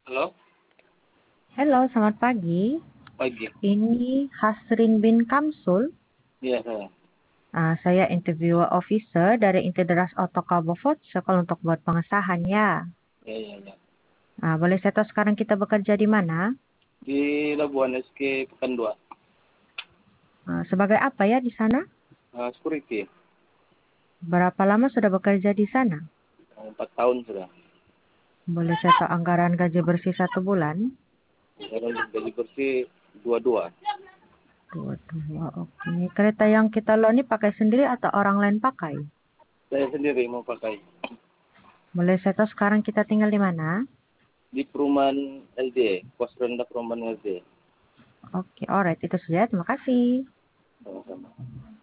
Halo, Halo, selamat pagi. pagi. Ini Hasrin bin Kamsul. Iya, saya. Saya interviewer officer dari Integras Autocabovot Sekolah untuk buat pengesahan ya. Iya, iya, iya. Boleh saya tahu sekarang kita bekerja di mana? Di Labuan SK Pekan 2. Sebagai apa ya di sana? Security. Berapa lama sudah bekerja di sana? 4 tahun sudah. Boleh saya tahu anggaran gaji bersih 1 bulan? Sekarang gaji bersih 22. Dua, dua, oke. Kereta yang kita loan ini pakai sendiri atau orang lain pakai? Saya sendiri mau pakai. Boleh saya tahu sekarang kita tinggal di mana? Di perumahan LD, pos rendah perumahan LD. Oke, alright. Itu saja. Terima kasih. Sama-sama.